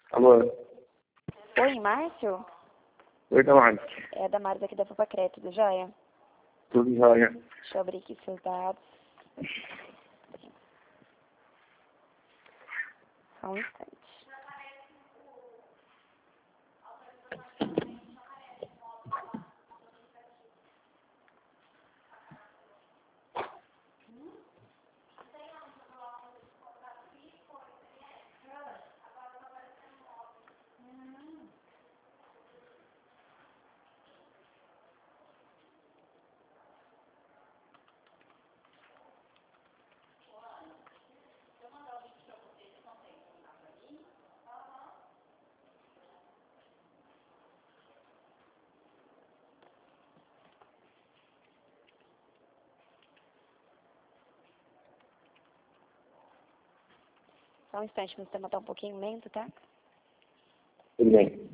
Alô? Oi, Márcio? Oi, Damares. É da Damares aqui da Fapacré, tudo jóia? Tudo jóia. Deixa eu abrir aqui seus dados. Só um instante. Só um instante, meu sistema tá um pouquinho lento, tá? Tudo bem.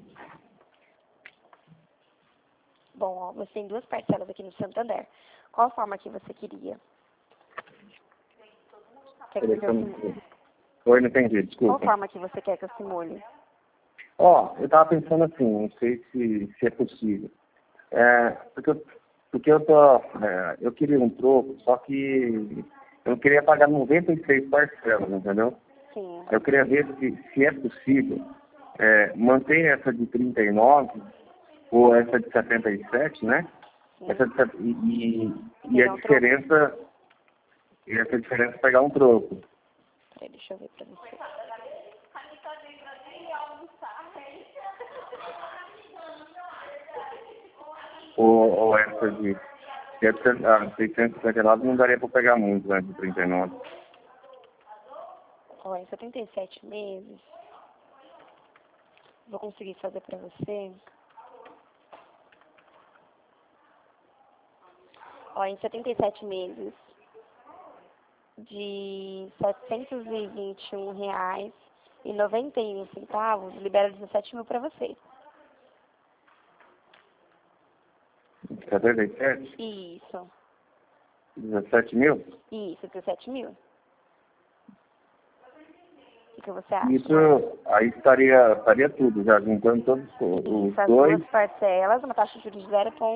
Bom, ó, você tem duas parcelas aqui no Santander. Qual forma que você queria? Quer que eu simule? Oi, não entendi, Qual desculpa. forma que você quer que eu simule? Ó, eu tava pensando assim, não sei se é possível. Porque eu queria um troco, só que eu queria pagar 96 parcelas, entendeu? Sim. Eu queria ver se é possível manter essa de 39 ou essa de 77, né? Sim. Essa de, e a Pegar um troco? diferença, e essa diferença pegar um troco. Peraí, deixa eu ver pra você. Ou essa de 659 não daria para pegar muito, né? De 39. Ó, em 77 meses, vou conseguir fazer pra você. Ó, em 77 meses, de R$ 721,91, libera 17 mil pra você. 77? Isso, 17 mil? isso, 17 mil. O que você acha? Isso aí estaria tudo, já juntando todos os Isso, as dois. duas parcelas, uma taxa de juros de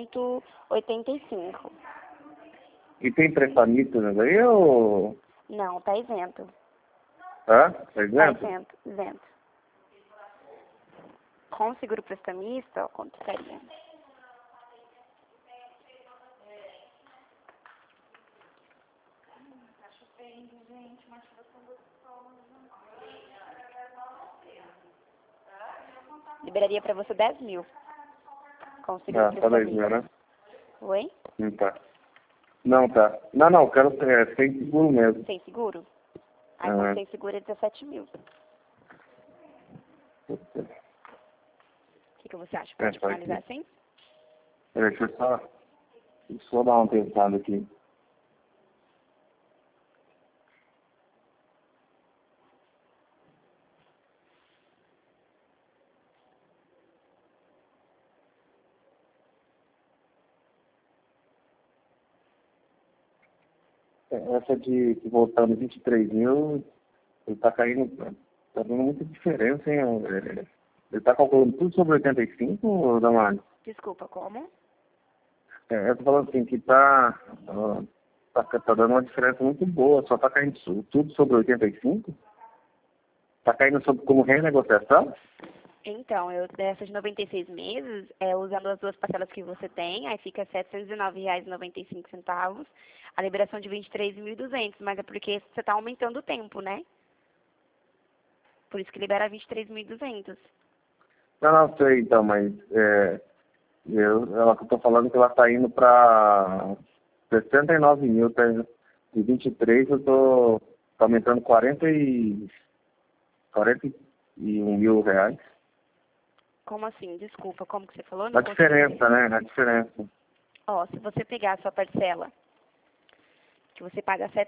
0,85. E tem prestamista aí ou... Não, tá isento. Hã? Tá Tá isento? isento. Com o seguro prestamista, ó, quanto ficaria? Liberaria pra você 10 mil. Com o seguro Tá 10 prestamista. mil, né? Oi? Não tá. Não, tá. Não, eu quero sem seguro mesmo. Sem seguro? Aí com sem seguro é 17 mil. O que você acha? Pode Tá finalizar aqui. assim? Peraí, deixa eu só dar uma pensada aqui. Essa de voltando 23 mil, ele tá caindo, tá dando muita diferença, hein? Ele tá calculando tudo sobre 85, Damari? Desculpa, como? Eu tô falando assim, que tá dando uma diferença muito boa, só tá caindo tudo sobre 85? Tá caindo sobre como renegociação? Então, dessas 96 meses, usando as duas parcelas que você tem, aí fica R$ 709,95, a liberação de 23.200, mas é porque você está aumentando o tempo, né? Por isso que libera 23.200. Não sei, então, mas ela que eu tô falando que ela tá indo pra 69 mil, tá? De 23 eu tô aumentando 41 mil reais. Como assim? Desculpa, como que você falou? A Não consegui diferença, entender. né? A diferença. Ó, se você pegar a sua parcela, que você paga R$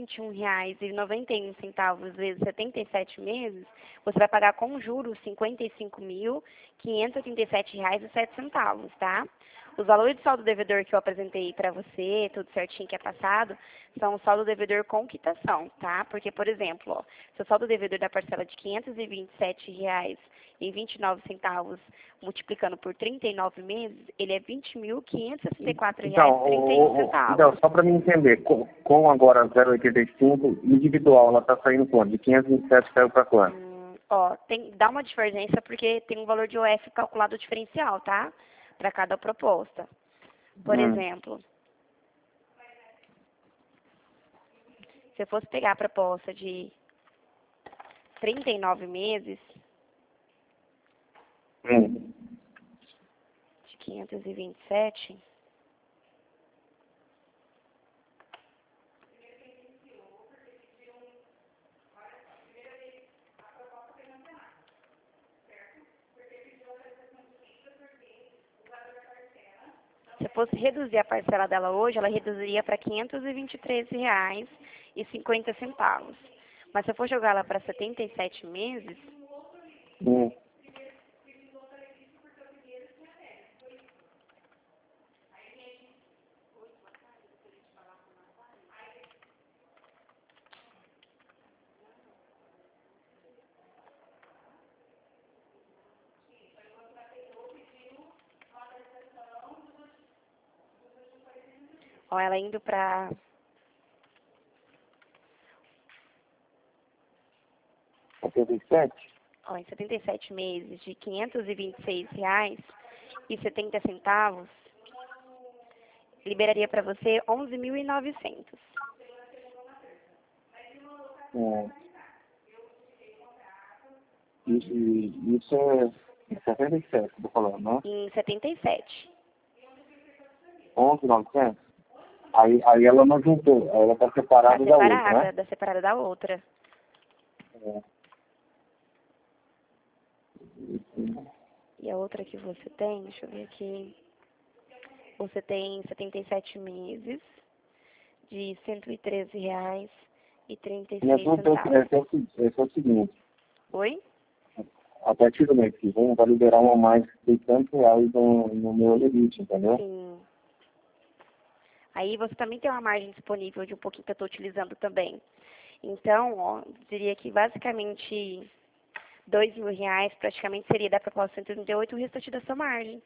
721,91 vezes 77 meses, você vai pagar com juros R$ 55.587,07, tá? Os valores de saldo devedor que eu apresentei para você, tudo certinho que é passado, são o saldo devedor com quitação, tá? Porque, por exemplo, ó, seu saldo devedor da parcela de R$ 527,29, multiplicando por 39 meses, ele é R$ 20.564,31. Então, só para me entender, com agora 0,85, individual, ela está saindo quanto? De 527 caiu para quanto? Ó, dá uma diferença porque tem um valor de OF calculado diferencial, tá? Para cada proposta. Por exemplo, se eu fosse pegar a proposta de 39 meses, de 527, se eu fosse reduzir a parcela dela hoje, ela reduziria para R$ 523,50. Mas se eu for jogar ela para 77 meses, ó, ela indo para... Ó, em 77 meses de R$ 526,70, liberaria para você 11.900. Isso é em 77, estou falando, né? Em 77. 11.900? Aí ela não juntou, ela está separada da outra, né? Separada da outra. E a outra que você tem, deixa eu ver aqui. Você tem 77 meses de R$ 113,36. Esse é o seguinte. Oi? A partir do mês que vem, vai liberar uma mais de R$ 600 no meu limite, entendeu? Sim. Aí você também tem uma margem disponível de um pouquinho que eu estou utilizando também. Então, ó, diria que basicamente R$ 2.000 praticamente seria da proposta 138 o restante da sua margem.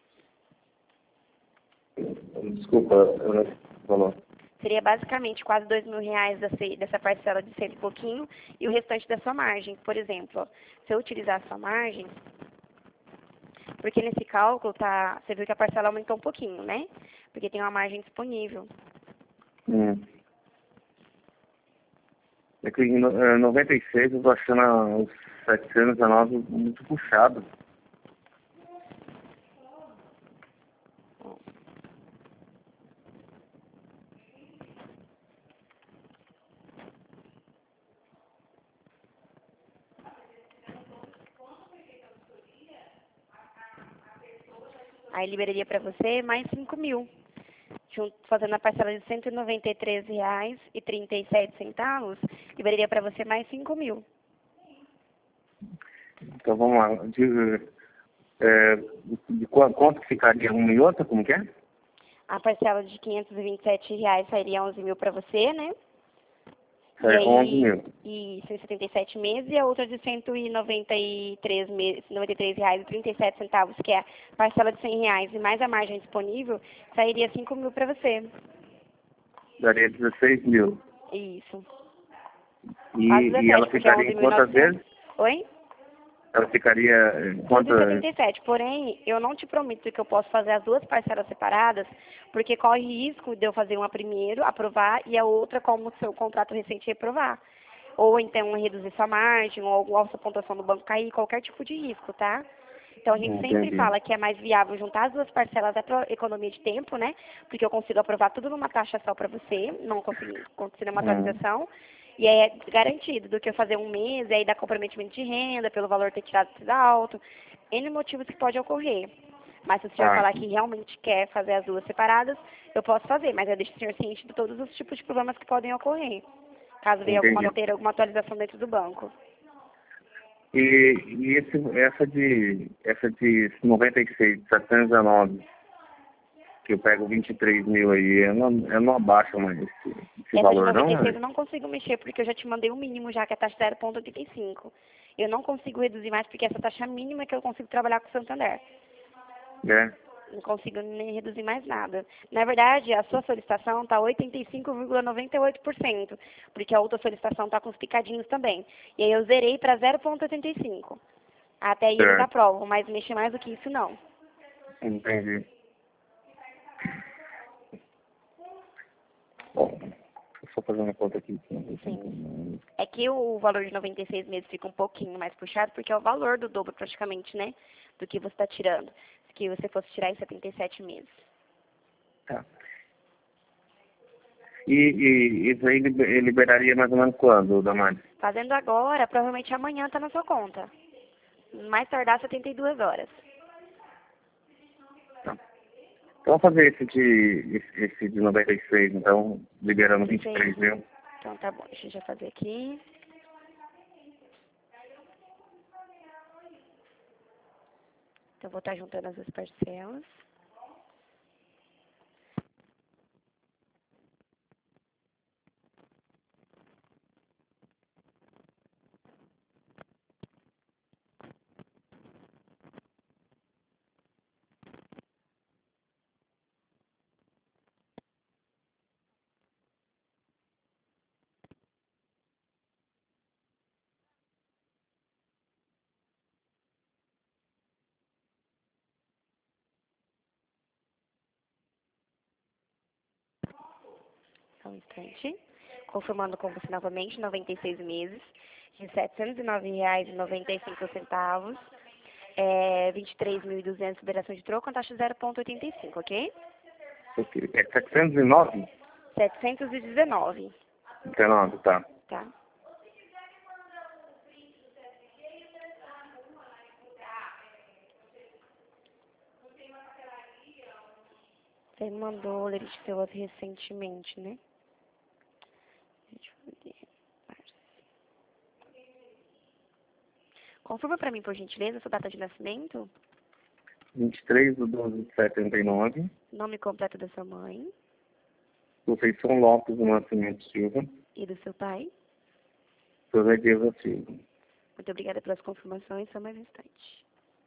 Desculpa, falou. Seria basicamente quase R$ 2.000 dessa parcela de 100 e pouquinho e o restante da sua margem. Por exemplo, ó, se eu utilizar a sua margem, porque nesse cálculo você viu que a parcela aumentou um pouquinho, né? Porque tem uma margem disponível. É que em 96 eu tô achando os 719 muito puxado. Aí liberaria para você mais 5.000. Fazendo a parcela de R$ 193,37, liberaria para você mais 5.000. Então vamos lá. De quanto que ficaria uma e outra? Como que é? A parcela de R$ 527 sairia 11.000 para você, né? E aí, 11.000. E 77 meses, e a outra de R$ 193,37, que é a parcela de R$ 100 e mais a margem disponível, sairia 5.000 para você. Daria 16.000. Isso. E ela ficaria em quantas vezes? Oi? Ela ficaria em quantas? 177. Porém, eu não te prometo que eu posso fazer as duas parcelas separadas, porque corre risco de eu fazer uma primeiro, aprovar, e a outra, como o seu contrato recente, reprovar. Ou então reduzir sua margem, ou a sua pontuação do banco cair, qualquer tipo de risco, tá? Então, a gente sempre fala que é mais viável juntar as duas parcelas para economia de tempo, né? Porque eu consigo aprovar tudo numa taxa só para você, não consigo acontecer uma atualização. E é garantido do que eu fazer um mês e aí dar comprometimento de renda pelo valor ter tirado alto. N motivos que pode ocorrer. Mas se o senhor falar que realmente quer fazer as duas separadas, eu posso fazer, mas eu deixo o senhor ciente de todos os tipos de problemas que podem ocorrer, caso venha ter alguma atualização dentro do banco. E essa de 96, 719, que eu pego 23 mil aí, eu não abaixo mais esse Essa valor, de não, 96 né? eu não consigo mexer porque eu já te mandei o mínimo já, que é a taxa 0,85. Eu não consigo reduzir mais porque essa taxa mínima é que eu consigo trabalhar com o Santander. É. Não consigo nem reduzir mais nada. Na verdade, a sua solicitação está 85,98%, porque a outra solicitação está com os picadinhos também. E aí eu zerei para 0,85. Até aí eles Certo. aprovam, mas mexer mais do que isso não. Entendi. Bom, só fazer uma conta aqui. Sim. É que o valor de 96 meses fica um pouquinho mais puxado, porque é o valor do dobro praticamente, né? Do que você está tirando. Que você fosse tirar em 77 meses. Tá. E isso aí liberaria mais ou menos quando, Damari? Fazendo agora, provavelmente amanhã está na sua conta. Mais tardar 72 horas. Tá. Então vamos fazer esse de 96, então, liberando 23 mil. Então tá bom, deixa eu já fazer aqui. Então vou estar juntando as duas parcelas. Só um instante. Confirmando com você novamente, 96 meses, de R$ 709,95. 23.200 liberação de troco, com taxa 0,85, ok? Ok. É 709? 719, 19, tá. tá? Você mandou o lerite de seu recentemente, né? Deixa eu ver. Confirma para mim, por gentileza, sua data de nascimento, 23/12/79. nome completo da sua mãe Conceição Lopes do Nascimento Silva. e do seu pai. José Dias Silva. Muito obrigada pelas confirmações, só mais um instante.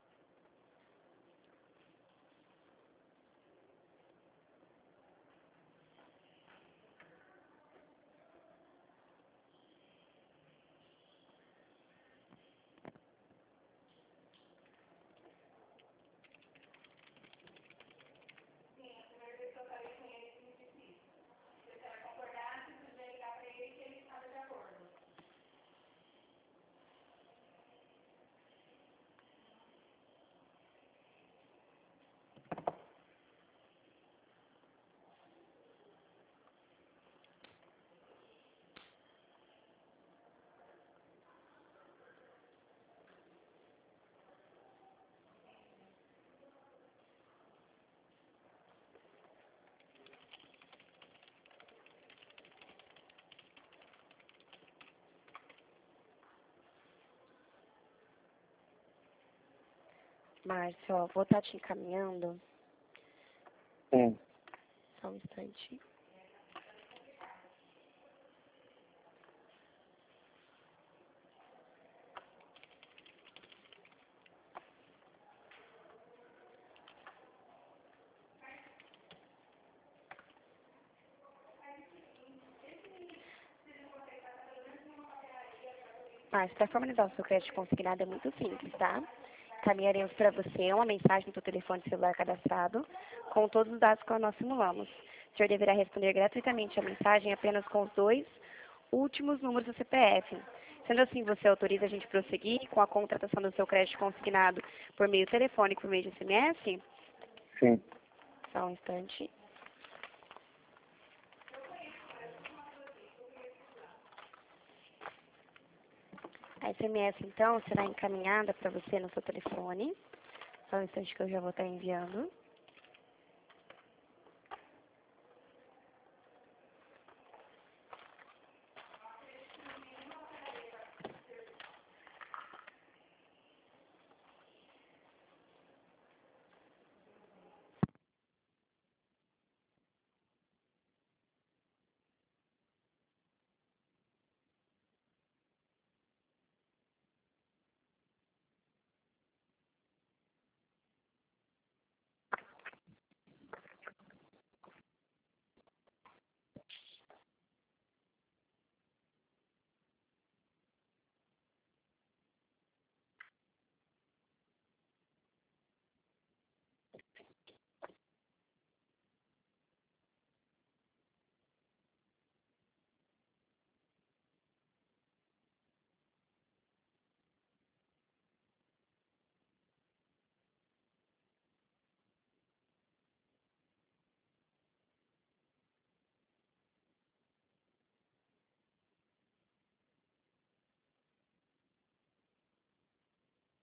Márcio, ó, vou estar te encaminhando. Só um instante. Mas para formalizar o seu crédito consignado é muito simples, tá? Caminharemos para você uma mensagem no seu telefone celular cadastrado com todos os dados que nós simulamos. O senhor deverá responder gratuitamente a mensagem apenas com os 2 últimos números do CPF. Sendo assim, você autoriza a gente prosseguir com a contratação do seu crédito consignado por meio telefônico, por meio de SMS? Sim. Só um instante. A SMS, então, será encaminhada para você no seu telefone. Só um instante que eu já vou estar enviando.